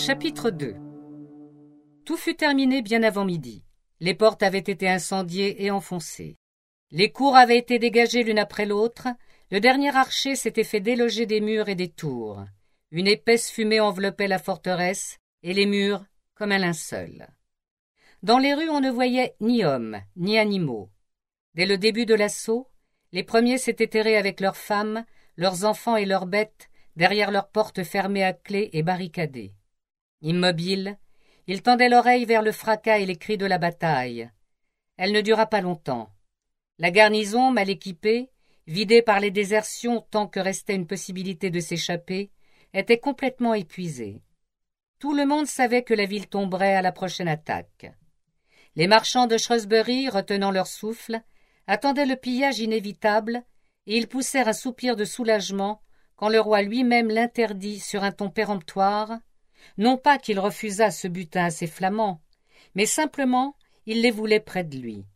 Chapitre 2. Tout fut terminé bien avant midi. Les portes avaient été incendiées et enfoncées. Les cours avaient été dégagées l'une après l'autre. Le dernier archer s'était fait déloger des murs et des tours. Une épaisse fumée enveloppait la forteresse et les murs comme un linceul. Dans les rues, on ne voyait ni hommes, ni animaux. Dès le début de l'assaut, les premiers s'étaient terrés avec leurs femmes, leurs enfants et leurs bêtes derrière leurs portes fermées à clé et barricadées. Immobiles, ils tendaient l'oreille vers le fracas et les cris de la bataille. Elle ne dura pas longtemps. La garnison, mal équipée, vidée par les désertions tant que restait une possibilité de s'échapper, était complètement épuisée. Tout le monde savait que la ville tomberait à la prochaine attaque. Les marchands de Shrewsbury, retenant leur souffle, attendaient le pillage inévitable, et ils poussèrent un soupir de soulagement quand le roi lui-même l'interdit sur un ton péremptoire, non pas qu'il refusât ce butin à ses flamands, mais simplement il les voulait près de lui.